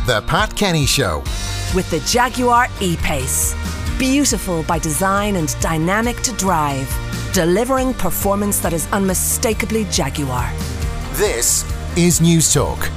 The Pat Kenny Show. With the Jaguar E-Pace. Beautiful by design and dynamic to drive. Delivering performance that is unmistakably Jaguar. This is News Talk.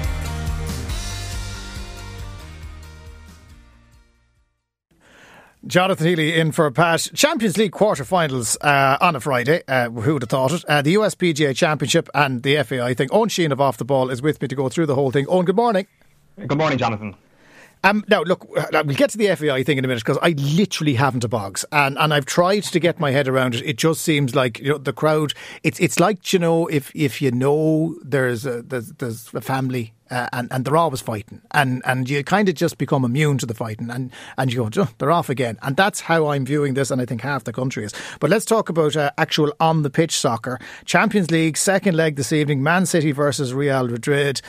Jonathan Healy in for Pat. Champions League quarter-finals on a Friday. Who would have thought it? The US PGA Championship and the FAI thing. Owen Sheehan of Off the Ball is with me to go through the whole thing. Owen, good morning. Good morning, Jonathan. Now, look, we'll get to the FAI thing in a minute because I literally haven't a box, and I've tried to get my head around it. It just seems like, you know, the crowd. It's like, you know, if you know there's a family. And they're always fighting, and you kind of just become immune to the fighting, and you go, oh, they're off again, and that's how I'm viewing this, and I think half the country is. But let's talk about actual on the pitch soccer. Champions League second leg this evening, Man City versus Real Madrid.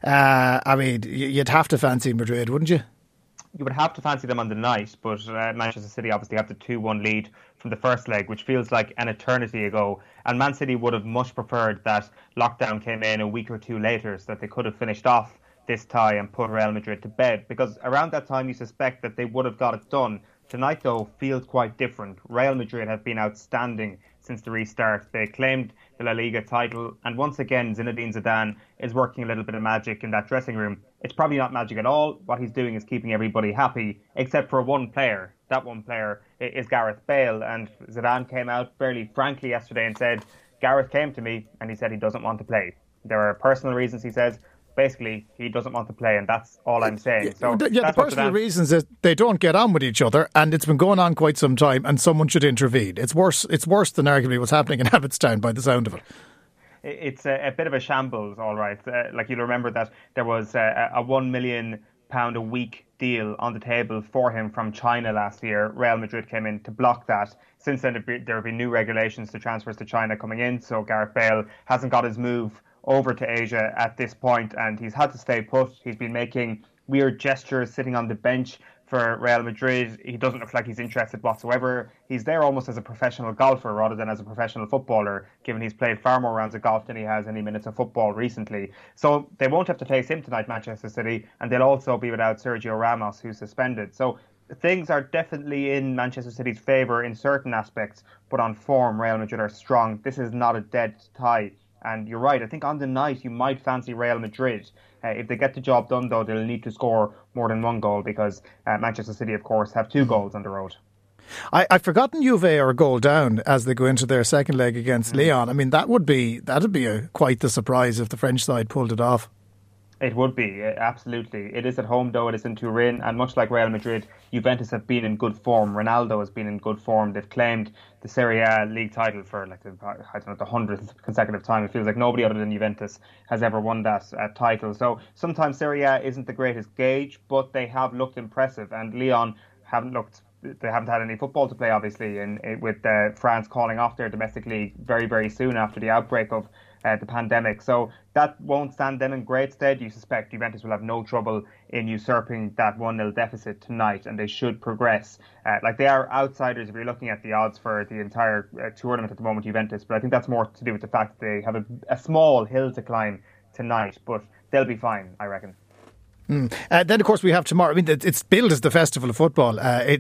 I mean, you'd have to fancy Madrid, wouldn't you? You would have to fancy them on the night, but Manchester City obviously have the 2-1 lead from the first leg, which feels like an eternity ago. And Man City would have much preferred that lockdown came in a week or two later so that they could have finished off this tie and put Real Madrid to bed. Because around that time you suspect that they would have got it done. Tonight, though, feels quite different. Real Madrid have been outstanding since the restart. They claimed the La Liga title, and once again Zinedine Zidane is working a little bit of magic in that dressing room. It's probably not magic at all. What he's doing is keeping everybody happy, except for one player. That one player is Gareth Bale, and Zidane came out fairly frankly yesterday and said, Gareth came to me and he said he doesn't want to play. There are personal reasons, he says. Basically, he doesn't want to play, and that's all I'm saying. So the personal reasons is they don't get on with each other, and it's been going on quite some time, and someone should intervene. It's worse than arguably what's happening in Abbottstown by the sound of it. It's a bit of a shambles, all right. Like, you'll remember that there was a £1 million a week deal on the table for him from China last year. Real Madrid came in to block that. Since then, there have been new regulations to transfers to China coming in, so Gareth Bale hasn't got his move over to Asia at this point, and he's had to stay put. He's been making weird gestures sitting on the bench for Real Madrid. He doesn't look like he's interested whatsoever. He's there almost as a professional golfer rather than as a professional footballer, given he's played far more rounds of golf than he has any minutes of football recently. So they won't have to face him tonight, Manchester City, and they'll also be without Sergio Ramos, who's suspended. So things are definitely in Manchester City's favour in certain aspects, but on form, Real Madrid are strong. This is not a dead tie. And you're right, I think on the night you might fancy Real Madrid. If they get the job done, though, they'll need to score more than one goal because Manchester City, of course, have 2 goals on the road. I've forgotten Juve are a goal down as they go into their second leg against Lyon. I mean, that'd be quite the surprise if the French side pulled it off. It would be, absolutely. It is at home, though. It is in Turin. And much like Real Madrid, Juventus have been in good form. Ronaldo has been in good form. They've claimed the Serie A league title for the 100th consecutive time. It feels like nobody other than Juventus has ever won that title. So sometimes Serie A isn't the greatest gauge, but they have looked impressive. And Lyon they haven't had any football to play, obviously, with France calling off their domestic league very, very soon after the outbreak of the pandemic. So that won't stand them in great stead. You suspect Juventus will have no trouble in usurping that 1-0 deficit tonight, and they should progress. They are outsiders if you're looking at the odds for the entire tournament at the moment, Juventus, but I think that's more to do with the fact that they have a small hill to climb tonight, but they'll be fine, I reckon. Then, of course, we have tomorrow. I mean, it's billed as the Festival of Football.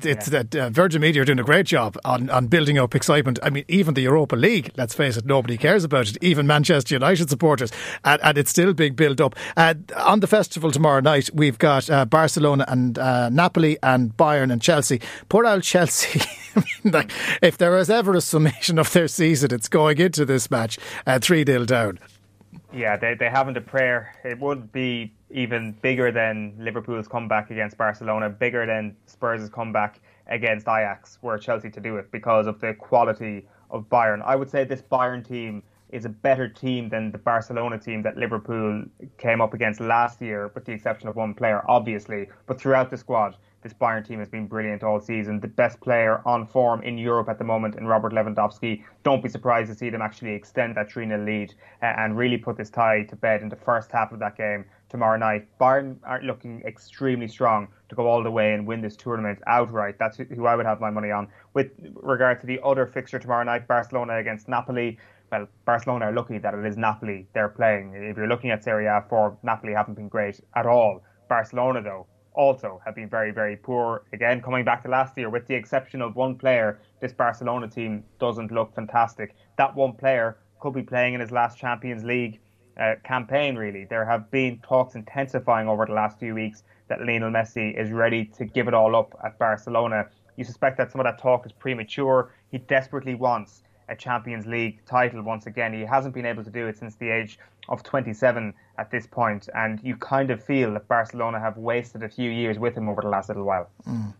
Virgin Media are doing a great job on building up excitement. I mean, even the Europa League, let's face it, nobody cares about it. Even Manchester United supporters. And it's still being built up. On the festival tomorrow night, we've got Barcelona and Napoli and Bayern and Chelsea. Poor old Chelsea. I mean, if there was ever a summation of their season, it's going into this match 3-0 down. Yeah, they haven't a prayer. It would be even bigger than Liverpool's comeback against Barcelona, bigger than Spurs' comeback against Ajax, were Chelsea to do it because of the quality of Bayern. I would say this Bayern team is a better team than the Barcelona team that Liverpool came up against last year, with the exception of one player, obviously. But throughout the squad, this Bayern team has been brilliant all season. The best player on form in Europe at the moment in Robert Lewandowski. Don't be surprised to see them actually extend that 3-0 lead and really put this tie to bed in the first half of that game tomorrow night. Bayern are looking extremely strong to go all the way and win this tournament outright. That's who I would have my money on. With regard to the other fixture tomorrow night, Barcelona against Napoli. Well, Barcelona are lucky that it is Napoli they're playing. If you're looking at Serie A form, Napoli haven't been great at all Barcelona, though, also have been very, very poor. Again, coming back to last year, with the exception of one player, this Barcelona team doesn't look fantastic. That one player could be playing in his last Champions League campaign, really. There have been talks intensifying over the last few weeks that Lionel Messi is ready to give it all up at Barcelona. You suspect that some of that talk is premature. He desperately wants a Champions League title once again. He hasn't been able to do it since the age of 27 at this point, and you kind of feel that Barcelona have wasted a few years with him over the last little while.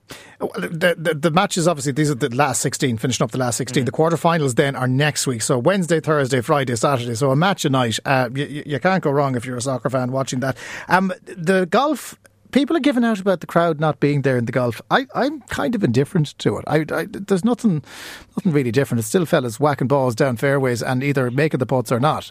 The matches, obviously, these are the last 16, finishing up the last 16. The quarterfinals then are next week, so Wednesday, Thursday, Friday, Saturday, so a match a night. You can't go wrong if you're a soccer fan watching that. The golf, people are giving out about the crowd not being there in the golf. I'm kind of indifferent to it. There's nothing really different. It's still fellas whacking balls down fairways and either making the putts or not.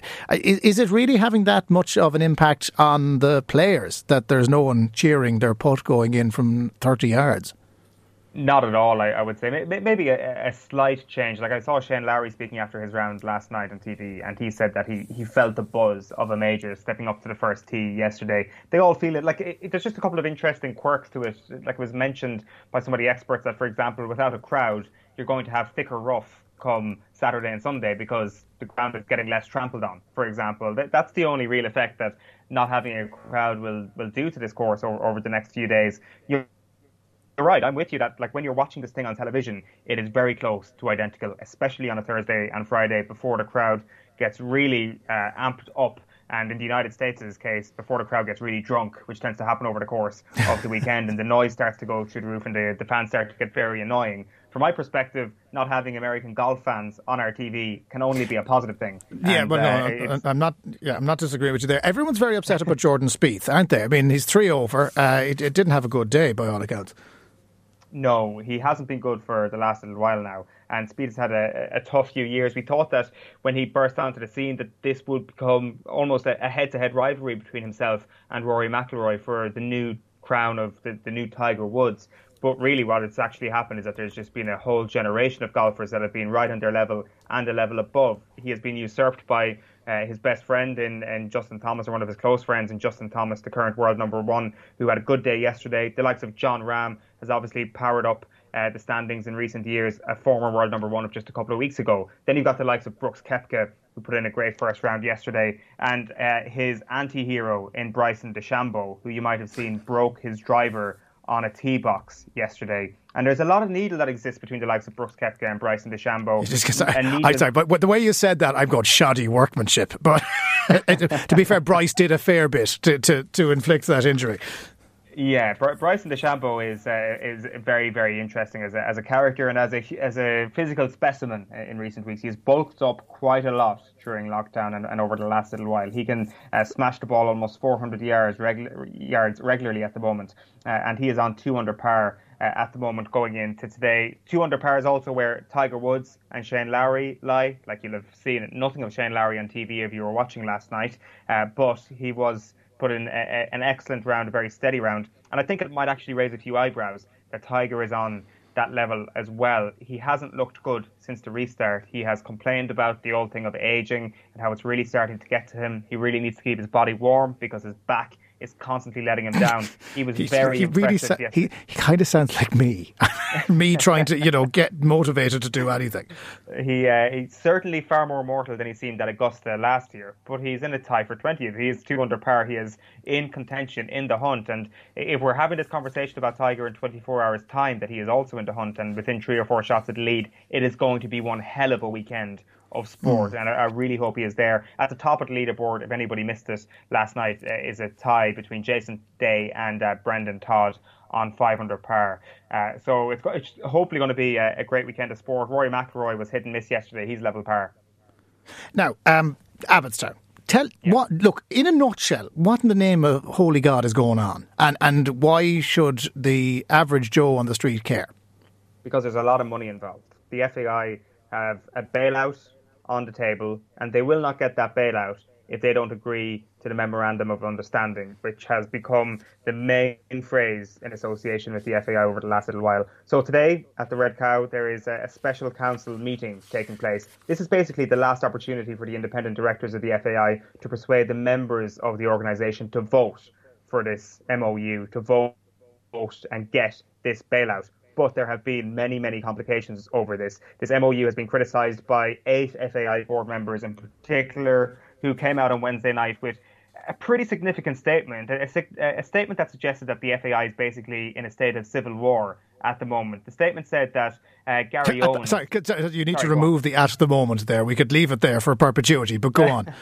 Is it really having that much of an impact on the players that there's no one cheering their putt going in from 30 yards? Not at all, I would say. Maybe a slight change. Like, I saw Shane Lowry speaking after his round last night on TV, and he said that he felt the buzz of a major stepping up to the first tee yesterday. They all feel it. Like, there's just a couple of interesting quirks to it. Like it was mentioned by some of the experts that, for example, without a crowd, you're going to have thicker rough come Saturday and Sunday because the ground is getting less trampled on, for example. That's the only real effect that not having a crowd will do to this course over the next few days. You're right, I'm with you that, like, when you're watching this thing on television, it is very close to identical, especially on a Thursday and Friday before the crowd gets really amped up, and in the United States' case, before the crowd gets really drunk, which tends to happen over the course of the weekend, and the noise starts to go through the roof and the fans start to get very annoying. From my perspective, not having American golf fans on our TV can only be a positive thing. Yeah, but no, I'm not disagreeing with you there. Everyone's very upset about Jordan Spieth, aren't they? I mean, he's 3 over. It didn't have a good day by all accounts. No, he hasn't been good for the last little while now. And Spieth has had a tough few years. We thought that when he burst onto the scene that this would become almost a head-to-head rivalry between himself and Rory McIlroy for the new crown of the new Tiger Woods. But really what it's actually happened is that there's just been a whole generation of golfers that have been right on their level and a level above. He has been usurped by his best friend in Justin Thomas, or one of his close friends in Justin Thomas, the current world number one, who had a good day yesterday. The likes of Jon Rahm has obviously powered up the standings in recent years, a former world number one of just a couple of weeks ago. Then you've got the likes of Brooks Koepka, who put in a great first round yesterday, and his anti-hero in Bryson DeChambeau, who you might have seen broke his driver on a tee box yesterday. And there's a lot of needle that exists between the likes of Brooks Koepka and Bryson DeChambeau. I'm sorry, but the way you said that, I've got shoddy workmanship. But to be fair, Bryce did a fair bit to inflict that injury. Yeah, Bryson DeChambeau is very, very interesting as a character and as a physical specimen in recent weeks. He's bulked up quite a lot during lockdown and over the last little while. He can smash the ball almost 400 yards regularly at the moment, and he is on 2 under par at the moment going into today. 2 under par is also where Tiger Woods and Shane Lowry lie. Like, you'll have seen nothing of Shane Lowry on TV if you were watching last night, but he was put in an excellent round, a very steady round. And I think it might actually raise a few eyebrows that Tiger is on that level as well. He hasn't looked good since the restart. He has complained about the old thing of aging and how it's really starting to get to him. He really needs to keep his body warm because his back is constantly letting him down. He was very impressive. He kind of sounds like me. Me trying to, get motivated to do anything. He's certainly far more mortal than he seemed at Augusta last year, but he's in a tie for 20th. He is 2 under par. He is in contention, in the hunt. And if we're having this conversation about Tiger in 24 hours' time, that he is also in the hunt and within 3 or 4 shots of the lead, it is going to be one hell of a weekend of sport, and I really hope he is there. At the top of the leaderboard, if anybody missed it last night, is a tie between Jason Day and Brendan Todd on 5 under par. So it's hopefully going to be a great weekend of sport. Rory McIlroy was hit and miss yesterday. He's level par. Now, Abbottstown. Look, in a nutshell, what in the name of holy God is going on? And why should the average Joe on the street care? Because there's a lot of money involved. The FAI have a bailout on the table, and they will not get that bailout if they don't agree to the Memorandum of Understanding, which has become the main phrase in association with the FAI over the last little while. So today at the Red Cow, there is a special council meeting taking place. This is basically the last opportunity for the independent directors of the FAI to persuade the members of the organisation to vote for this MOU to vote and get this bailout. But there have been many, many complications over this. This MOU has been criticised by 8 FAI board members in particular, who came out on Wednesday night with a pretty significant statement, a statement that suggested that the FAI is basically in a state of civil war at the moment. The statement said that Gary Owen... Sorry, you need to remove the "at the moment" there. We could leave it there for perpetuity, but go on.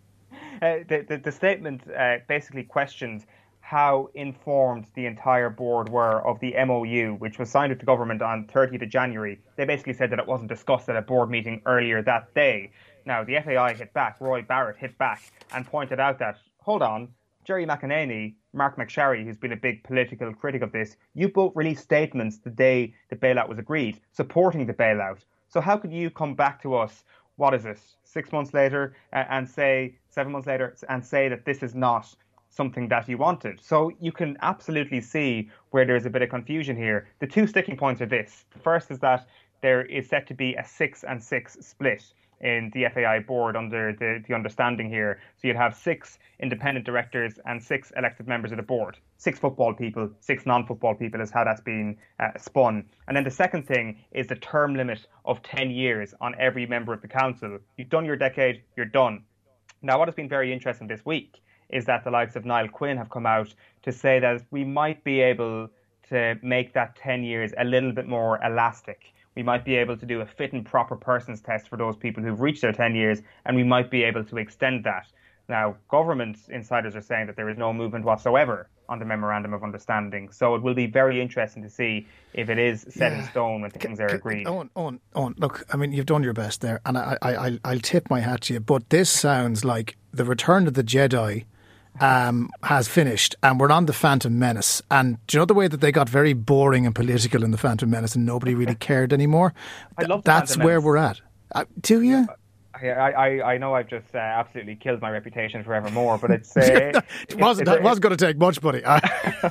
The statement basically questioned how informed the entire board were of the MOU, which was signed with the government on 30th of January. They basically said that it wasn't discussed at a board meeting earlier that day. Now, the FAI hit back, Roy Barrett hit back and pointed out that, hold on, Jerry McEnany, Mark McSharry, who's been a big political critic of this, you both released statements the day the bailout was agreed, supporting the bailout. So how could you come back to us, what is it, 6 months later, and say, 7 months later, and say that this is not something that you wanted? So you can absolutely see where there's a bit of confusion here. The 2 sticking points are this. The first is that there is set to be a 6-6 split in the FAI board under the understanding here. So you'd have 6 independent directors and 6 elected members of the board. 6 football people, 6 non-football people is how that's been spun. And then the second thing is the term limit of 10 years on every member of the council. You've done your decade, you're done. Now, what has been very interesting this week is that the likes of Niall Quinn have come out to say that we might be able to make that 10 years a little bit more elastic. We might be able to do a fit and proper persons test for those people who've reached their 10 years, and we might be able to extend that. Now, government insiders are saying that there is no movement whatsoever on the Memorandum of Understanding. So it will be very interesting to see if it is set in stone when things are agreed. Owen, look, I mean, you've done your best there, and I'll tip my hat to you, but this sounds like the Return of the Jedi has finished, and we're on the Phantom Menace. And do you know the way that they got very boring and political in the Phantom Menace, and nobody really cared anymore? I love That's where we're at. Do you? I know I've just absolutely killed my reputation forevermore, but it's it wasn't going to take much, buddy. I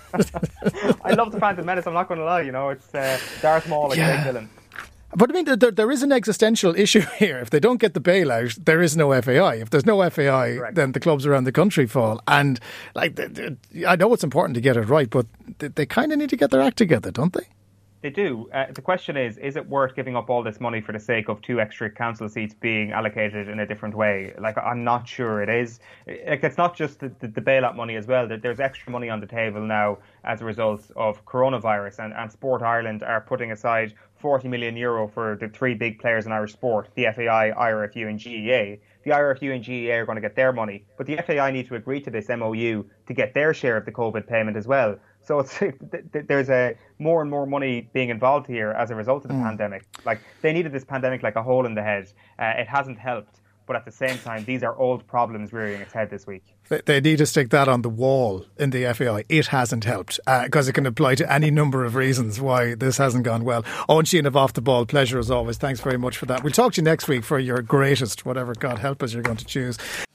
love the Phantom Menace. I'm not going to lie. You know, it's Darth Maul, like a great villain. But I mean, there is an existential issue here. If they don't get the bailout, there is no FAI. If there's no FAI, Correct. Then the clubs around the country fall. And like, I know it's important to get it right, but they kind of need to get their act together, don't they? They do. The question is it worth giving up all this money for the sake of 2 extra council seats being allocated in a different way? Like, I'm not sure it is. Like, it's not just the bailout money as well. There's extra money on the table now as a result of coronavirus, and Sport Ireland are putting aside €40 million for the 3 big players in Irish sport, the FAI, IRFU and GEA. The IRFU and GEA are going to get their money, but the FAI need to agree to this MOU to get their share of the COVID payment as well. So there's more and more money being involved here as a result of the pandemic. Like, they needed this pandemic like a hole in the head. It hasn't helped. But at the same time, these are old problems rearing its head this week. They need to stick that on the wall in the FAI. It hasn't helped, because it can apply to any number of reasons why this hasn't gone well. Owen Sheehan of Off the Ball, pleasure as always. Thanks very much for that. We'll talk to you next week for your greatest, whatever, God help us, you're going to choose.